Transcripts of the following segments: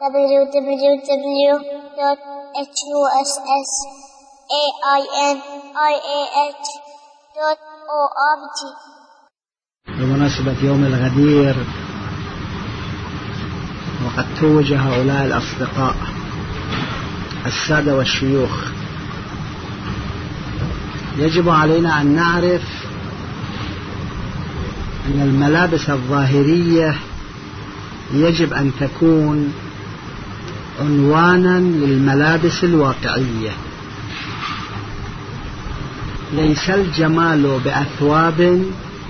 www.husainiah.org. بمناسبة يوم الغدير، وقد توج هؤلاء الأصدقاء السادة والشيوخ، يجب علينا أن نعرف أن الملابس الظاهرية يجب أن تكون عنوانا للملابس الواقعية. ليس الجمال بأثواب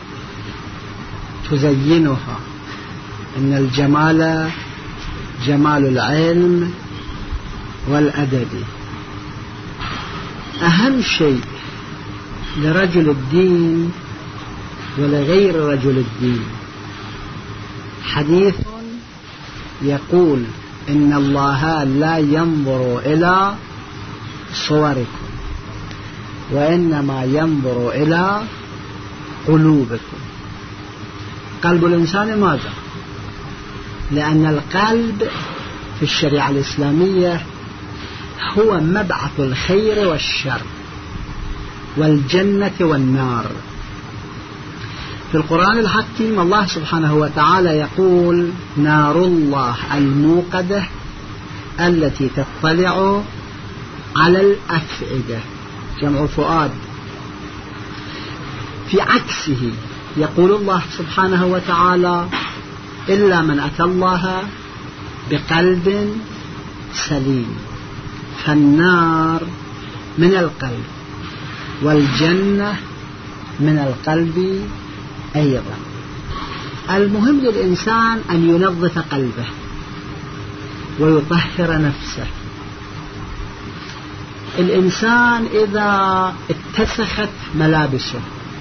تزينها، إن الجمال جمال العلم والأدب. أهم شيء لرجل الدين ولغير رجل الدين حديث يقول إن الله لا ينظر إلى صوركم وإنما ينظر إلى قلوبكم. قلب الإنسان ماذا؟ لأن القلب في الشريعة الإسلامية هو مبعث الخير والشر والجنة والنار. في القرآن الحكيم الله سبحانه وتعالى يقول: نار الله الموقدة التي تطلع على الأفئدة، جمع فؤاد. في عكسه يقول الله سبحانه وتعالى: إلا من أتى الله بقلب سليم. فالنار من القلب والجنة من القلب أيضا. المهم للإنسان أن ينظف قلبه ويطهر نفسه. الإنسان إذا اتسخت ملابسه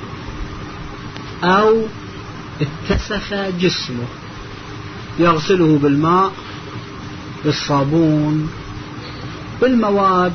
أو اتسخ جسمه يغسله بالماء، بالصابون، بالمواد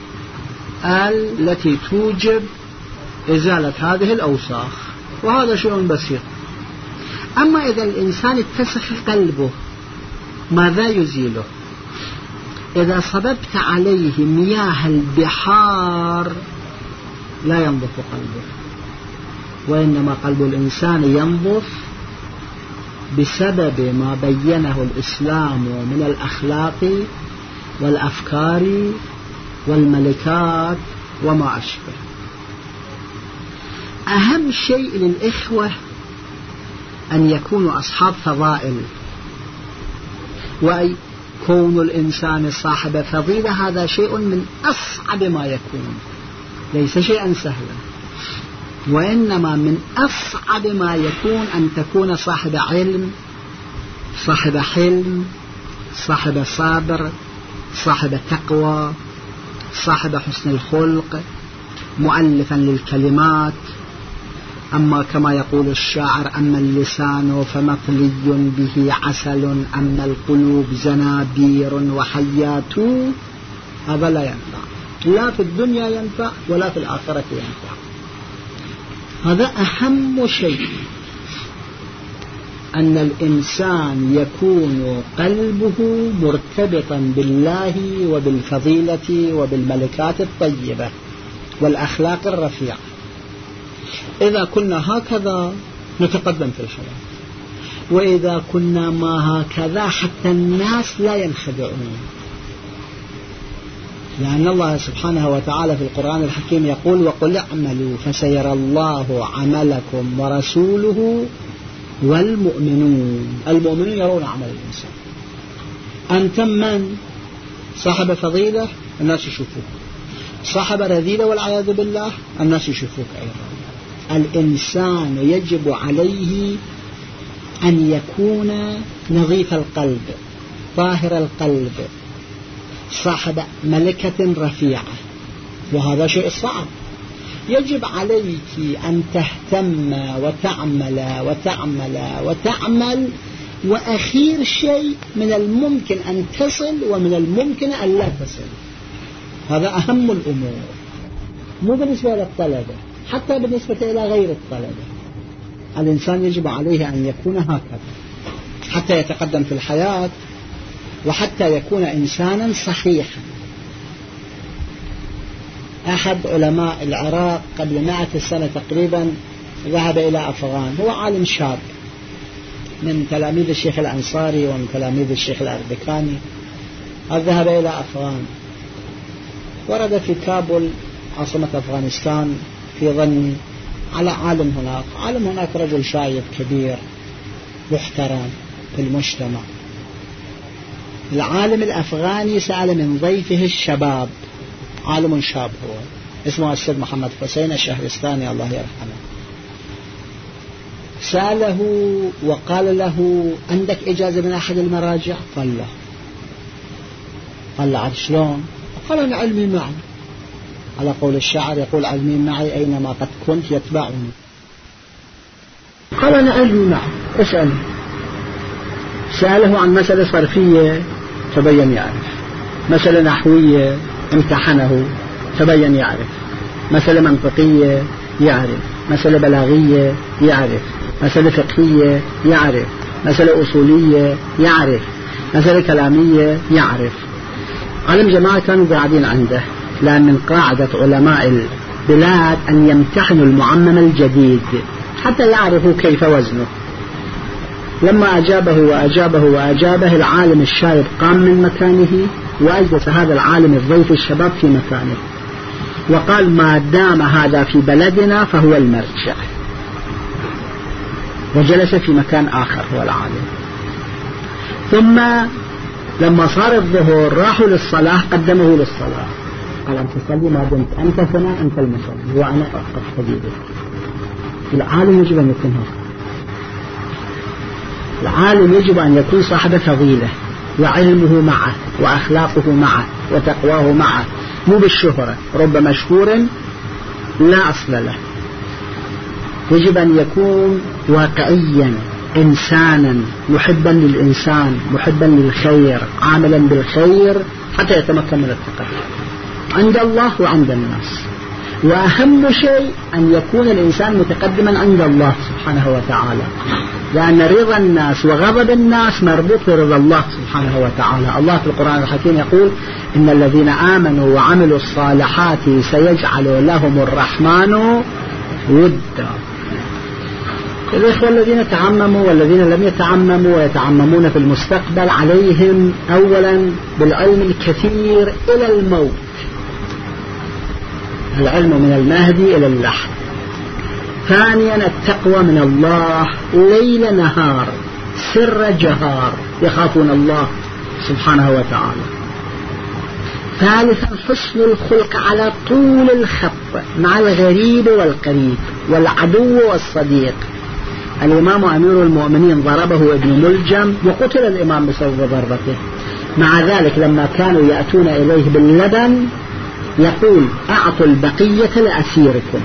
التي توجب إزالة هذه الأوساخ، وهذا شيء بسيط. أما إذا الإنسان اتسخ قلبه ماذا يزيله؟ إذا صببت عليه مياه البحار لا ينظف قلبه، وإنما قلب الإنسان ينظف بسبب ما بينه الإسلام من الأخلاق والأفكار والملكات وما أشبه. أهم شيء للإخوة أن يكونوا أصحاب فضائل، وكون الإنسان صاحب فضيلة هذا شيء من أصعب ما يكون، ليس شيئا سهلا، وإنما من أصعب ما يكون أن تكون صاحب علم، صاحب حلم، صاحب صبر، صاحب تقوى، صاحب حسن الخلق، مؤلفا للكلمات. أما كما يقول الشاعر: أما اللسان فمطلي به عسل، أما القلوب زنابير وحيات. هذا لا ينفع، لا في الدنيا ينفع ولا في الآخرة ينفع. هذا أهم شيء، أن الإنسان يكون قلبه مرتبطا بالله وبالفضيلة وبالملكات الطيبة والأخلاق الرفيعة. إذا كنا هكذا نتقدم في الحياة، وإذا كنا ما هكذا حتى الناس لا ينخدعون. لأن الله سبحانه وتعالى في القرآن الحكيم يقول: وقل اعملوا فسيرى الله عملكم ورسوله والمؤمنون. المؤمنون يرون عمل الإنسان. أنت من صاحب فضيلة الناس يشوفوك، صاحب رذيلة والعياذ بالله الناس يشوفوك أيضا. الإنسان يجب عليه أن يكون نظيف القلب، طاهر القلب، صاحب ملكة رفيعة، وهذا شيء صعب. يجب عليك أن تهتم وتعمل وتعمل وتعمل، وأخير شيء من الممكن أن تصل ومن الممكن أن لا تصل. هذا أهم الأمور، مو بالنسبة للطلبة، حتى بالنسبة إلى غير الطلبة. الإنسان يجب عليه أن يكون هكذا حتى يتقدم في الحياة وحتى يكون إنسانا صحيحا. أحد علماء العراق قبل 100 سنة تقريبا ذهب إلى أفغان، هو عالم شاب من تلاميذ الشيخ الأنصاري ومن تلاميذ الشيخ الأردكاني، ذهب إلى أفغان، ورد في كابول عاصمة أفغانستان في ظني على عالم هناك رجل شايب كبير محترم في المجتمع. العالم الأفغاني سأل من ضيفه الشباب، عالم شاب هو اسمه السيد محمد حسين الشهرستاني الله يرحمه، سأله وقال له عندك إجازة من أحد المراجع؟ قال لا. قال له شلون؟ قال أنا علمي معي، على قول الشاعر يقول علمي معي أينما قد كنت يتبعني. قال أنا علمي معي اسأل. سأله عن مسألة صرفية تبين يعرف، مسألة نحوية امتحنه تبين يعرف، مسألة منطقية يعرف، مسألة بلاغية يعرف، مسألة فقهية يعرف، مسألة أصولية يعرف، مسألة كلامية يعرف. علم جماعة كانوا قاعدين عنده، لأن من قاعدة علماء البلاد أن يمتحنوا المعمم الجديد حتى يعرفوا كيف وزنه. لما أجابه العالم الشايب قام من مكانه وأجلس هذا العالم الضيف الشباب في مكانه وقال ما دام هذا في بلدنا فهو المرجع، وجلس في مكان آخر هو العالم. ثم لما صار الظهر راحوا للصلاة، قدمه للصلاة، قال أنت تصلي ما دمت أنت هنا أنت المصلي وأنا أقف بيدك. العالم يجب أن يكون هكذا، العالم يجب أن يكون صاحب فضيلة وعلمه معه وأخلاقه معه وتقواه معه، مو بالشهرة، رب مشهور لا أصل له. يجب أن يكون واقعيا، إنسانا محبا للإنسان، محبا للخير، عاملا بالخير حتى يتمكن من التقوى عند الله وعند الناس. وأهم شيء أن يكون الإنسان متقدما عند الله سبحانه وتعالى، لأن رضا الناس وغضب الناس مربوط برضا الله سبحانه وتعالى. الله في القرآن الحكيم يقول إن الذين آمنوا وعملوا الصالحات سيجعل لهم الرحمن ودا. الإخوة الذين تعمموا والذين لم يتعمموا ويتعممون في المستقبل عليهم أولا بالعلم الكثير إلى الموت، العلم من المهدي إلى اللحد. ثانيا التقوى من الله ليل نهار سر جهار، يخافون الله سبحانه وتعالى. ثالثا حسن الخلق على طول الخط مع الغريب والقريب والعدو والصديق. الإمام أمير المؤمنين ضربه ابن ملجم وقتل الإمام بسبب ضربته، مع ذلك لما كانوا يأتون إليه باللبن يقول أعطوا البقية لأسيركم.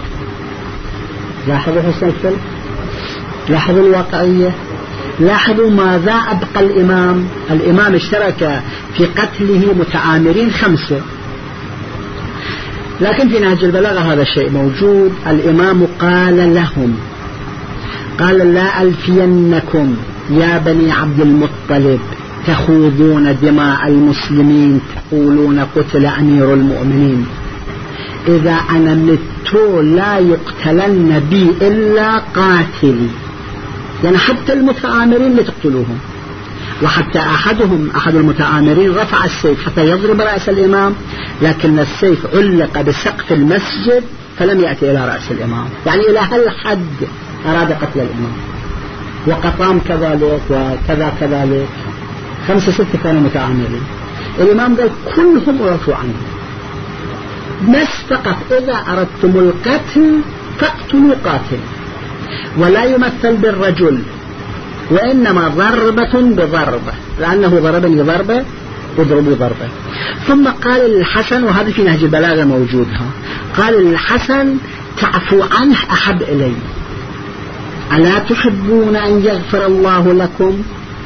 لاحظوا حسن الخلق، لاحظوا الواقعية، لاحظوا ماذا أبقى الإمام اشترك في قتله متآمرين 5، لكن في نهج البلاغة هذا الشيء موجود. الإمام قال لهم، قال لا ألفينكم يا بني عبد المطلب تخوضون دماء المسلمين تقولون قتل أمير المؤمنين، إذا أنا مت لا يقتلن بي إلا قاتلي. يعني حتى المتآمرين لتقتلوهم. وحتى أحد المتآمرين رفع السيف حتى يضرب رأس الإمام، لكن السيف علق بسقف المسجد فلم يأتي إلى رأس الإمام، يعني إلى هالحد أراد قتل الإمام. وقطام كذلك وكذا كذلك، 5 6 كانوا متآمرين. الإمام قال كلهم أعفوا عنه، بس فقط إذا أردتم القتل فاقتلوا قاتل، ولا يمثل بالرجل، وإنما ضربة بضربة، لأنه ضربني ضربة اضربوا ضربة. ثم قال للحسن، وهذا في نهج البلاغة موجودها، قال للحسن تعفو عنه أحب إلي، ألا تحبون أن يغفر الله لكم؟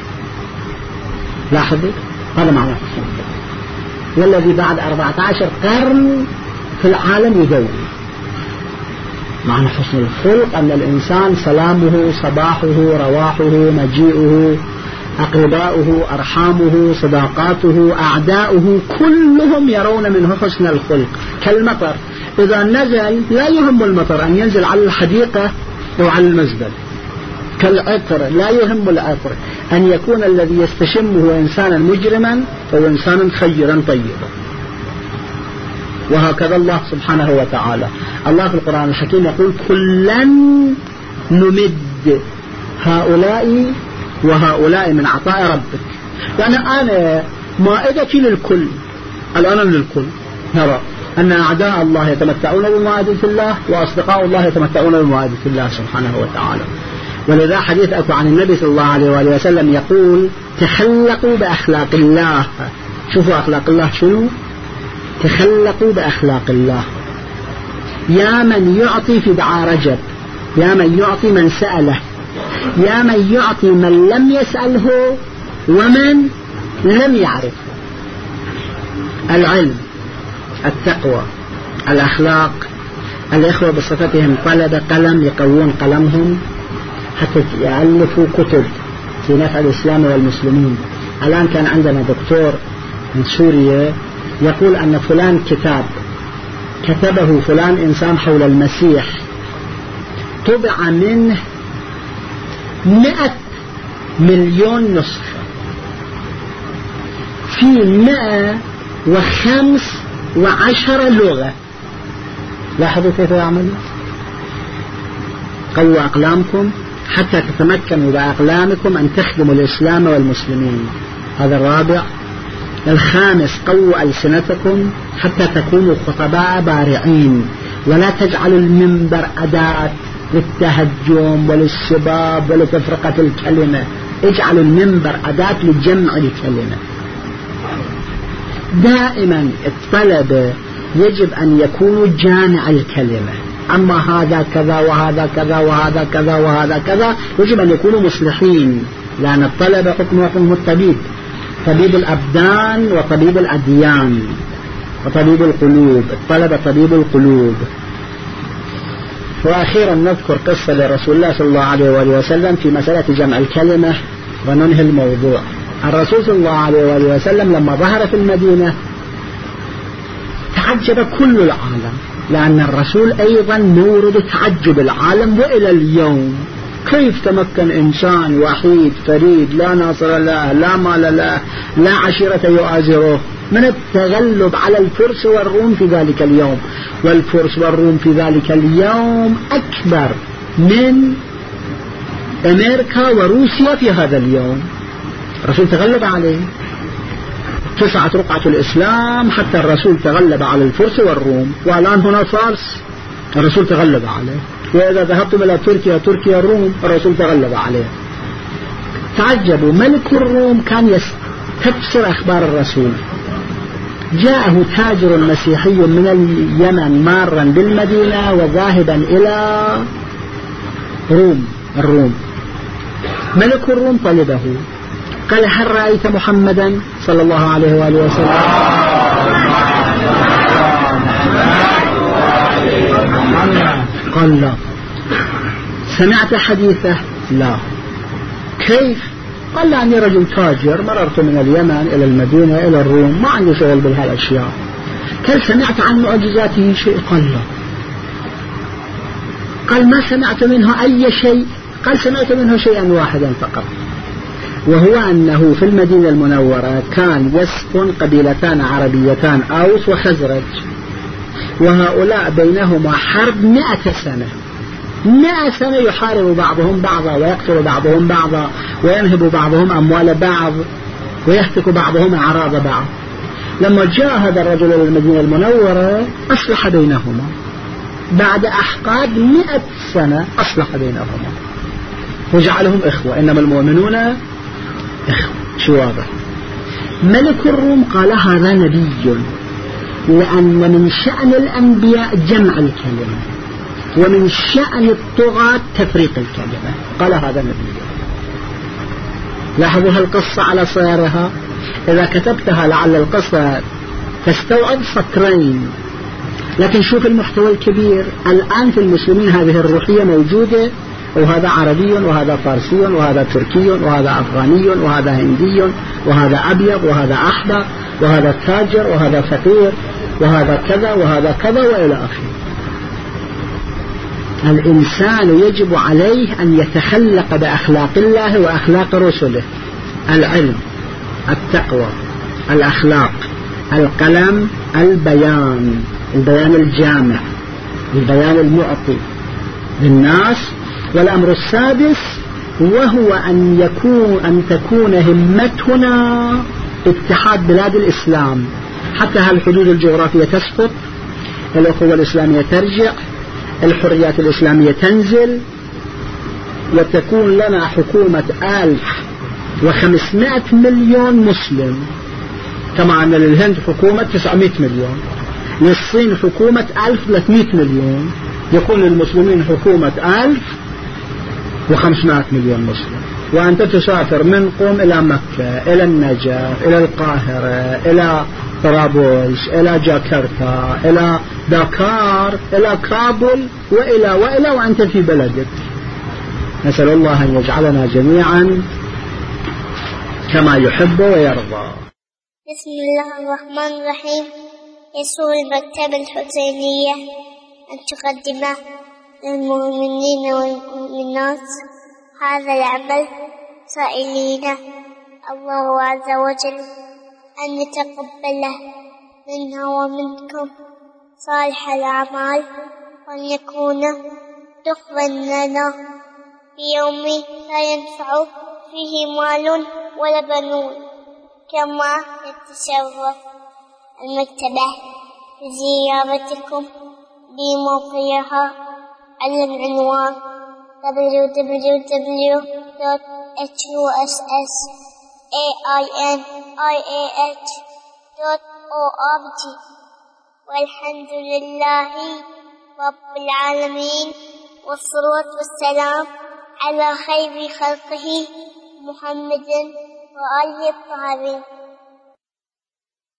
لاحظوا هذا معنى حسن الخلق، والذي بعد 14 قرن في العالم يدور. معنى حسن الخلق أن الإنسان سلامه صباحه رواحه مجيئه أقرباؤه، أرحامه، صداقاته، أعداؤه، كلهم يرون منه حسن الخلق كالمطر. إذا نزل لا يهم المطر أن ينزل على الحديقة أو على المزبل، كالعطر لا يهم العطر أن يكون الذي يستشمه إنسانا مجرما أو إنسانا خيرا طيبا. وهكذا الله سبحانه وتعالى، الله في القرآن الحكيم يقول كلا نمد هؤلاء وهؤلاء من عطاء ربك. يعني أنا مائدتي للكل، الآن للكل. نرى أن أعداء الله يتمتعون بمائدة الله وأصدقاء الله يتمتعون بمائدة الله سبحانه وتعالى. ولذا حديث أكو عن النبي صلى الله عليه وآله وسلم يقول تخلقوا بأخلاق الله. شوفوا أخلاق الله شنو؟ تخلقوا بأخلاق الله. يا من يعطي في دعاء رجب، يا من يعطي من سأله، يا من يعطي من لم يسأله ومن لم يعرفه. العلم، التقوى، الأخلاق. الإخوة بصفتهم طلبة قلم يقوون قلمهم حتى يألفوا كتب في نفع الإسلام والمسلمين. الآن كان عندنا دكتور من سوريا يقول أن فلان كتاب كتبه فلان إنسان حول المسيح طبع منه 100 مليون نسخة في 115 لغة. لاحظوا كيف يعمل. قووا أقلامكم حتى تتمكنوا بأقلامكم أن تخدموا الإسلام والمسلمين. هذا الرابع. الخامس قووا ألسنتكم حتى تكونوا خطباء بارعين، ولا تجعلوا المنبر أداة للتهجم وللشباب ولتفرقة الكلمة. اجعلوا المنبر أداة لجمع الكلمة. دائما الطلبة يجب أن يكونوا جامع الكلمة. أما هذا كذا وهذا كذا وهذا كذا وهذا كذا، يجب أن يكونوا مصلحين، لأن الطلبة حكم الطبيب، طبيب الأبدان وطبيب الأديان وطبيب القلوب. الطلبة طبيب القلوب. وأخيرا نذكر قصة لرسول الله صلى الله عليه وآله وسلم في مسألة جمع الكلمة وننهي الموضوع. الرسول صلى الله عليه وآله وسلم لما ظهر في المدينة تعجب كل العالم، لأن الرسول أيضا مورد تعجب العالم. وإلى اليوم كيف تمكن إنسان وحيد فريد لا ناصر له لا مال له لا عشيرة يؤازره من التغلب على الفرس والروم في ذلك اليوم؟ والفرس والروم في ذلك اليوم أكبر من أمريكا وروسيا في هذا اليوم. الرسول تغلب عليه. 9 رقعة الإسلام حتى الرسول تغلب على الفرس والروم. والآن هنا فارس الرسول تغلب عليه. وإذا ذهبتم إلى تركيا الروم الرسول تغلب عليه. تعجبوا. ملك الروم كان يستفسر أخبار الرسول. جاءه تاجر مسيحي من اليمن مارا بالمدينة وذاهبا إلى الروم. ملك الروم طلبه قال هل رأيت محمدا صلى الله عليه وآله وسلم؟ قال لا. سمعت حديثه؟ لا. كيف؟ قال لأني رجل تاجر مررت من اليمن إلى المدينة إلى الروم، ما عندي شغل بهالأشياء. هل سمعت عن معجزاته شيء؟ قال لا. قال ما سمعت منه أي شيء؟ قال سمعت منه شيئا واحدا فقط، وهو أنه في المدينة المنورة كان يسكن قبيلتان عربيتان أوس وخزرج، وهؤلاء بينهما حرب 100 سنة. 100 سنة يحارب بعضهم بعضا ويقتل بعضهم بعضا وينهب بعضهم أموال بعض ويهتك بعضهم أعراض بعض. لما جاء هذا الرجل إلى المدينة المنورة أصلح بينهما. بعد أحقاد 100 سنة أصلح بينهما وجعلهم إخوة. إنما المؤمنون إخوة. شو واضح. ملك الروم قال هذا نبي، لأن من شأن الأنبياء جمع الكلمة ومن شأن الطغاة تفريق الكلمة. قال هذا نبي. لاحظوا هالقصة على صيرها. إذا كتبتها لعل القصة تستوعب سطرين، لكن شوف المحتوى الكبير. الآن في المسلمين هذه الروحية موجودة وهذا عربي وهذا فارسي وهذا تركي وهذا أفغاني وهذا هندي وهذا أبيض وهذا أحمر وهذا تاجر وهذا فقير وهذا كذا وهذا كذا وإلى آخره. الإنسان يجب عليه أن يتخلق بأخلاق الله وأخلاق رسله: العلم، التقوى، الأخلاق، القلم، البيان الجامع، البيان المعطي للناس. والأمر السادس وهو أن تكون همتنا اتحاد بلاد الإسلام، حتى هالحدود الجغرافية تسقط، الأخوة الإسلامية ترجع، الحريات الإسلامية تنزل، وتكون لنا حكومة 1500 مليون مسلم، كما أن للهند حكومة 900 مليون، للصين حكومة 1300 مليون، يكون للمسلمين حكومة 1500 مليون مسلم. وأنت تسافر من قم إلى مكة، إلى النجف، إلى القاهرة، إلى طرابلس، إلى جاكرتا، إلى داكار، إلى كابول، وإلى وأنت في بلدك. نسأل الله أن يجعلنا جميعا كما يحب ويرضى. بسم الله الرحمن الرحيم. يسر المكتبة الحسينية أن تقدم للمؤمنين والمؤمنات هذا العمل، سائلين الله عز وجل أن يتقبله منا ومنكم صالح الأعمال، وأن يكون دخلا لنا في يوم لا ينفع فيه مال ولا بنون. كما يتشرف المكتبة بزيارتكم بموقعها على العنوان www.hussainih.org. والحمد لله رب العالمين، والصلاة والسلام على خير خلقه محمد وآله الطاهرين.